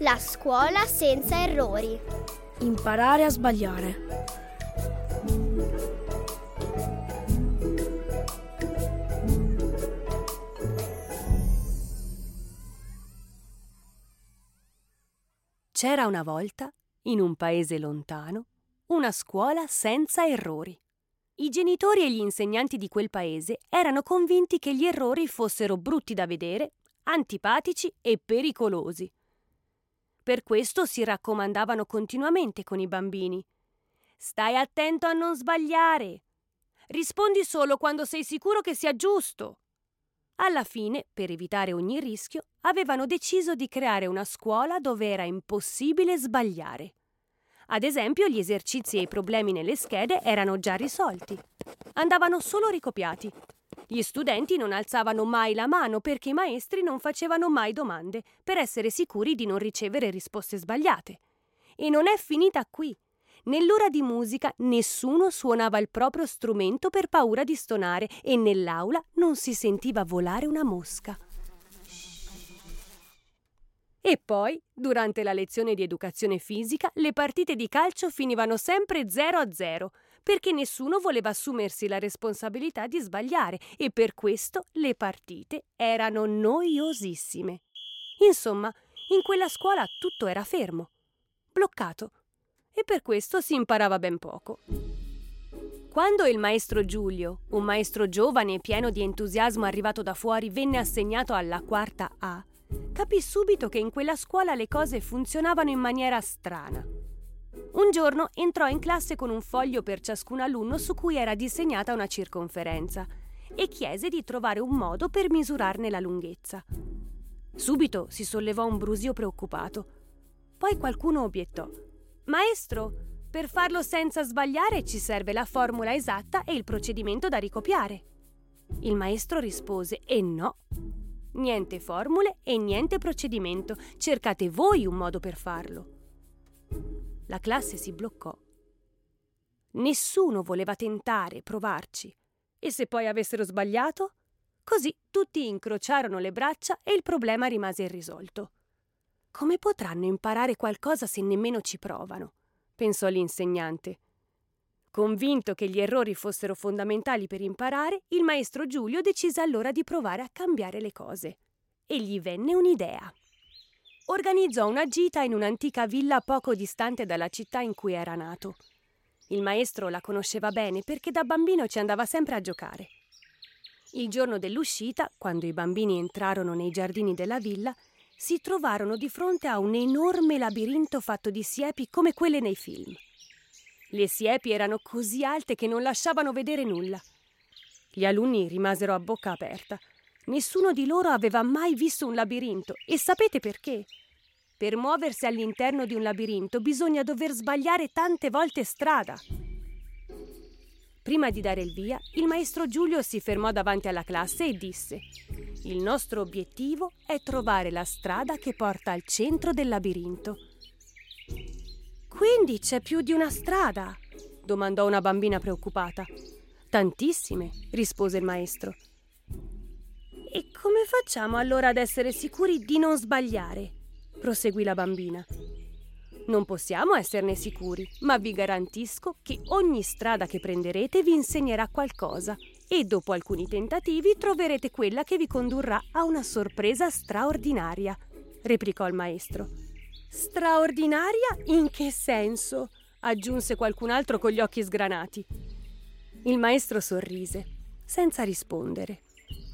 La scuola senza errori. Imparare a sbagliare. C'era una volta, in un paese lontano, una scuola senza errori. I genitori e gli insegnanti di quel paese erano convinti che gli errori fossero brutti da vedere, antipatici e pericolosi. Per questo si raccomandavano continuamente con i bambini: stai attento a non sbagliare. Rispondi solo quando sei sicuro che sia giusto. Alla fine, per evitare ogni rischio, avevano deciso di creare una scuola dove era impossibile sbagliare. Ad esempio, gli esercizi e i problemi nelle schede erano già risolti. Andavano solo ricopiati. Gli studenti non alzavano mai la mano perché i maestri non facevano mai domande per essere sicuri di non ricevere risposte sbagliate. E non è finita qui. Nell'ora di musica nessuno suonava il proprio strumento per paura di stonare e nell'aula non si sentiva volare una mosca. E poi, durante la lezione di educazione fisica, le partite di calcio finivano sempre 0-0, perché nessuno voleva assumersi la responsabilità di sbagliare e per questo le partite erano noiosissime. Insomma, in quella scuola tutto era fermo, bloccato, e per questo si imparava ben poco. Quando il maestro Giulio, un maestro giovane e pieno di entusiasmo arrivato da fuori, venne assegnato alla quarta A, capì subito che in quella scuola le cose funzionavano in maniera strana. Un giorno entrò in classe con un foglio per ciascun alunno su cui era disegnata una circonferenza e chiese di trovare un modo per misurarne la lunghezza. Subito si sollevò un brusio preoccupato. Poi qualcuno obiettò: «Maestro, per farlo senza sbagliare ci serve la formula esatta e il procedimento da ricopiare». Il maestro rispose: no, niente formule e niente procedimento, cercate voi un modo per farlo. La classe si bloccò. Nessuno voleva tentare, provarci. E se poi avessero sbagliato? Così tutti incrociarono le braccia e il problema rimase irrisolto. Come potranno imparare qualcosa se nemmeno ci provano? Pensò l'insegnante. Convinto che gli errori fossero fondamentali per imparare, il maestro Giulio decise allora di provare a cambiare le cose. E gli venne un'idea. Organizzò una gita in un'antica villa poco distante dalla città in cui era nato. Il maestro la conosceva bene perché da bambino ci andava sempre a giocare. Il giorno dell'uscita, quando i bambini entrarono nei giardini della villa, si trovarono di fronte a un enorme labirinto fatto di siepi come quelle nei film. Le siepi erano così alte che non lasciavano vedere nulla. Gli alunni rimasero a bocca aperta. Nessuno di loro aveva mai visto un labirinto e sapete perché? Per muoversi all'interno di un labirinto bisogna dover sbagliare tante volte strada. Prima di dare il via, il maestro Giulio si fermò davanti alla classe e disse: «Il nostro obiettivo è trovare la strada che porta al centro del labirinto». «Quindi c'è più di una strada?» domandò una bambina preoccupata. «Tantissime», rispose il maestro. «E come facciamo allora ad essere sicuri di non sbagliare?» proseguì la bambina. «Non possiamo esserne sicuri, ma vi garantisco che ogni strada che prenderete vi insegnerà qualcosa e dopo alcuni tentativi troverete quella che vi condurrà a una sorpresa straordinaria», replicò il maestro. «Straordinaria? In che senso?» aggiunse qualcun altro con gli occhi sgranati. Il maestro sorrise, senza rispondere.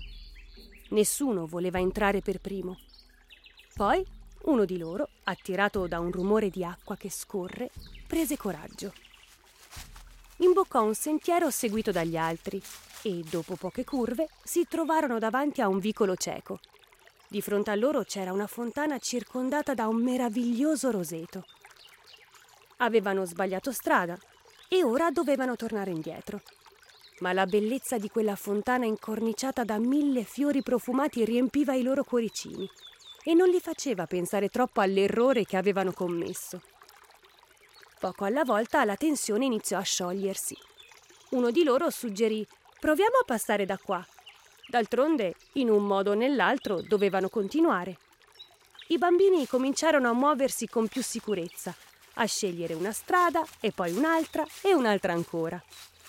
Nessuno voleva entrare per primo. Poi uno di loro, attirato da un rumore di acqua che scorre, prese coraggio. Imboccò un sentiero seguito dagli altri e, dopo poche curve, si trovarono davanti a un vicolo cieco. Di fronte a loro c'era una fontana circondata da un meraviglioso roseto. Avevano sbagliato strada e ora dovevano tornare indietro. Ma la bellezza di quella fontana incorniciata da 1000 fiori profumati riempiva i loro cuoricini e non li faceva pensare troppo all'errore che avevano commesso. Poco alla volta la tensione iniziò a sciogliersi. Uno di loro suggerì: «Proviamo a passare da qua». D'altronde, in un modo o nell'altro, dovevano continuare. i bambini cominciarono a muoversi con più sicurezza, a scegliere una strada e poi un'altra e un'altra ancora.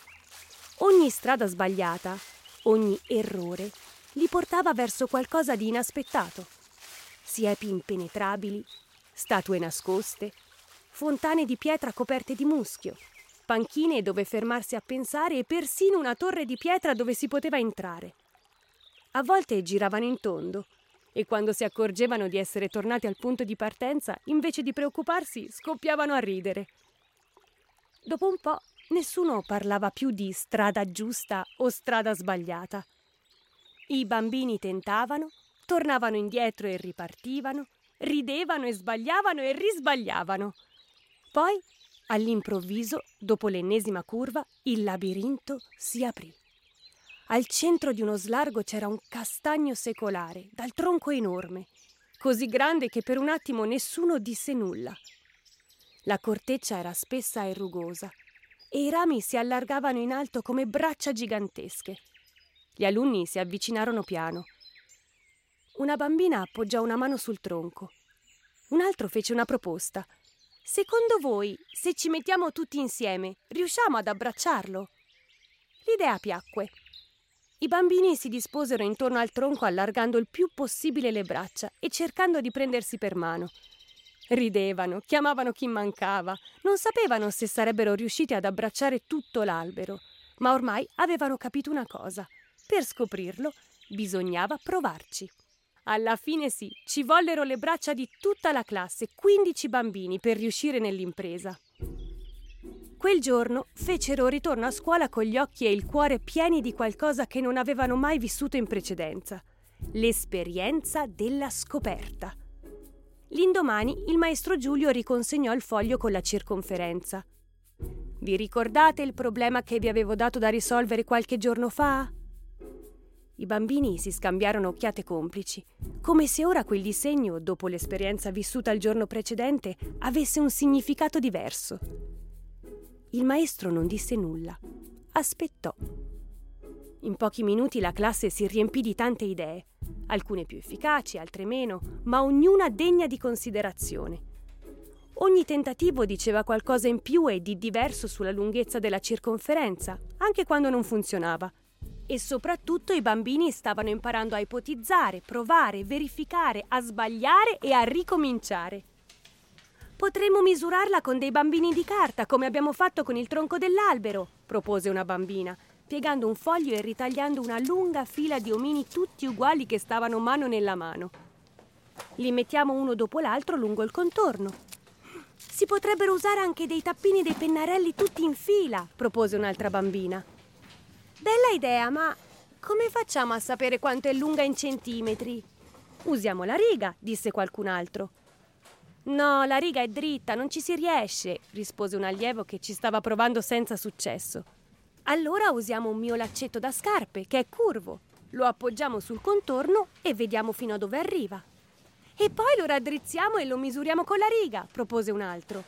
Ogni strada sbagliata, ogni errore, li portava verso qualcosa di inaspettato. Siepi impenetrabili, statue nascoste, fontane di pietra coperte di muschio, panchine dove fermarsi a pensare e persino una torre di pietra dove si poteva entrare. A volte giravano in tondo e quando si accorgevano di essere tornati al punto di partenza, invece di preoccuparsi, scoppiavano a ridere. Dopo un po' nessuno parlava più di strada giusta o strada sbagliata. I bambini tentavano, tornavano indietro e ripartivano, ridevano e sbagliavano e risbagliavano. Poi, all'improvviso, dopo l'ennesima curva, il labirinto si aprì. Al centro di uno slargo c'era un castagno secolare, dal tronco enorme, così grande che per un attimo nessuno disse nulla. La corteccia era spessa e rugosa e i rami si allargavano in alto come braccia gigantesche. Gli alunni si avvicinarono piano. Una bambina appoggiò una mano sul tronco. Un altro fece una proposta. «Secondo voi, se ci mettiamo tutti insieme, riusciamo ad abbracciarlo?» L'idea piacque. I bambini si disposero intorno al tronco allargando il più possibile le braccia e cercando di prendersi per mano. Ridevano, chiamavano chi mancava, non sapevano se sarebbero riusciti ad abbracciare tutto l'albero, ma ormai avevano capito una cosa. Per scoprirlo bisognava provarci. Alla fine sì, ci vollero le braccia di tutta la classe, 15 bambini, per riuscire nell'impresa. Quel giorno fecero ritorno a scuola con gli occhi e il cuore pieni di qualcosa che non avevano mai vissuto in precedenza: l'esperienza della scoperta. L'indomani il maestro Giulio riconsegnò il foglio con la circonferenza. Vi ricordate il problema che vi avevo dato da risolvere qualche giorno fa? I bambini si scambiarono occhiate complici, come se ora quel disegno, dopo l'esperienza vissuta il giorno precedente, avesse un significato diverso. Il maestro non disse nulla. Aspettò. In pochi minuti la classe si riempì di tante idee, alcune più efficaci, altre meno, ma ognuna degna di considerazione. Ogni tentativo diceva qualcosa in più e di diverso sulla lunghezza della circonferenza, anche quando non funzionava. E soprattutto i bambini stavano imparando a ipotizzare, provare, verificare, a sbagliare e a ricominciare. «Potremmo misurarla con dei bambini di carta, come abbiamo fatto con il tronco dell'albero», propose una bambina, piegando un foglio e ritagliando una lunga fila di omini tutti uguali che stavano mano nella mano. «Li mettiamo uno dopo l'altro lungo il contorno». «Si potrebbero usare anche dei tappini e dei pennarelli tutti in fila», propose un'altra bambina. «Bella idea, ma come facciamo a sapere quanto è lunga in centimetri?» «Usiamo la riga», disse qualcun altro. «No, la riga è dritta, non ci si riesce», rispose un allievo che ci stava provando senza successo. «Allora usiamo un mio laccetto da scarpe, che è curvo. Lo appoggiamo sul contorno e vediamo fino a dove arriva». «E poi lo raddrizziamo e lo misuriamo con la riga», propose un altro.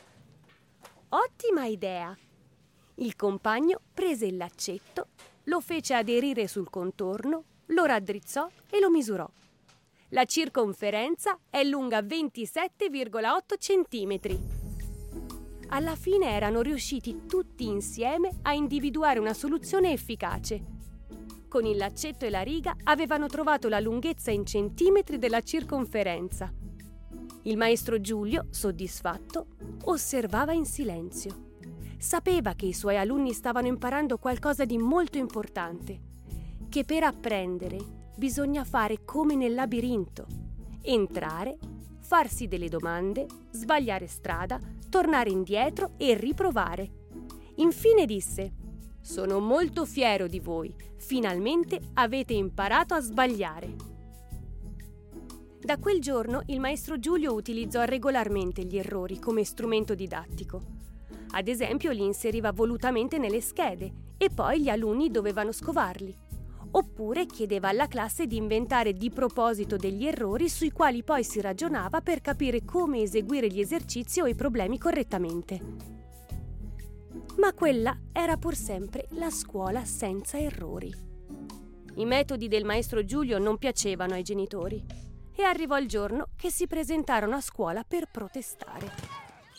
«Ottima idea!» Il compagno prese il laccetto, lo fece aderire sul contorno, lo raddrizzò e lo misurò. La circonferenza è lunga 27,8 centimetri. Alla fine erano riusciti tutti insieme a individuare una soluzione efficace. Con il laccetto e la riga avevano trovato la lunghezza in centimetri della circonferenza. Il maestro Giulio, soddisfatto, osservava in silenzio. Sapeva che i suoi alunni stavano imparando qualcosa di molto importante, che per apprendere bisogna fare come nel labirinto: entrare, farsi delle domande, sbagliare strada, tornare indietro e riprovare. Infine disse: «Sono molto fiero di voi, finalmente avete imparato a sbagliare». Da quel giorno il maestro Giulio utilizzò regolarmente gli errori come strumento didattico. Ad esempio li inseriva volutamente nelle schede e poi gli alunni dovevano scovarli. Oppure chiedeva alla classe di inventare di proposito degli errori sui quali poi si ragionava per capire come eseguire gli esercizi o i problemi correttamente. Ma quella era pur sempre la scuola senza errori. I metodi del maestro Giulio non piacevano ai genitori. e arrivò il giorno che si presentarono a scuola per protestare.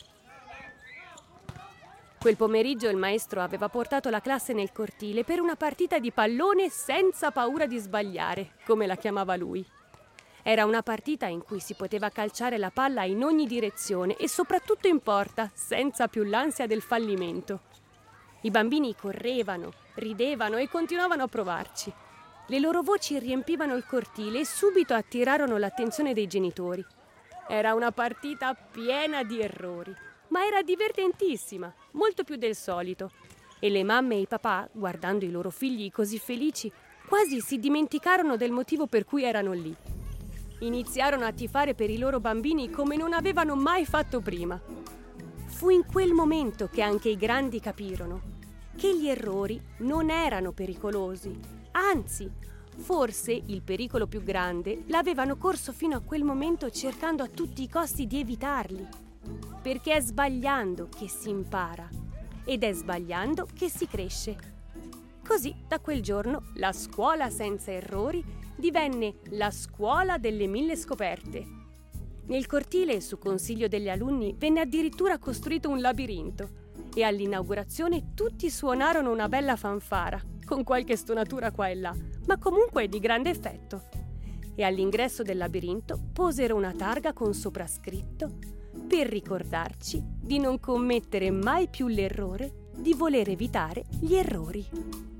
Quel pomeriggio il maestro aveva portato la classe nel cortile per una partita di pallone senza paura di sbagliare, come la chiamava lui. Era una partita in cui si poteva calciare la palla in ogni direzione e soprattutto in porta, senza più l'ansia del fallimento. I bambini correvano, ridevano e continuavano a provarci. Le loro voci riempivano il cortile e subito attirarono l'attenzione dei genitori. Era una partita piena di errori, ma era divertentissima, molto più del solito. E le mamme e i papà, guardando i loro figli così felici, quasi si dimenticarono del motivo per cui erano lì. Iniziarono a tifare per i loro bambini come non avevano mai fatto prima. Fu in quel momento che anche i grandi capirono che gli errori non erano pericolosi, anzi, forse il pericolo più grande l'avevano corso fino a quel momento cercando a tutti i costi di evitarli. Perché è sbagliando che si impara ed è sbagliando che si cresce. Così, da quel giorno, la scuola senza errori divenne la scuola delle 1000 scoperte. Nel cortile, su consiglio degli alunni, venne addirittura costruito un labirinto e all'inaugurazione tutti suonarono una bella fanfara, con qualche stonatura qua e là, ma comunque di grande effetto. E all'ingresso del labirinto posero una targa con soprascritto per ricordarci di non commettere mai più l'errore di voler evitare gli errori.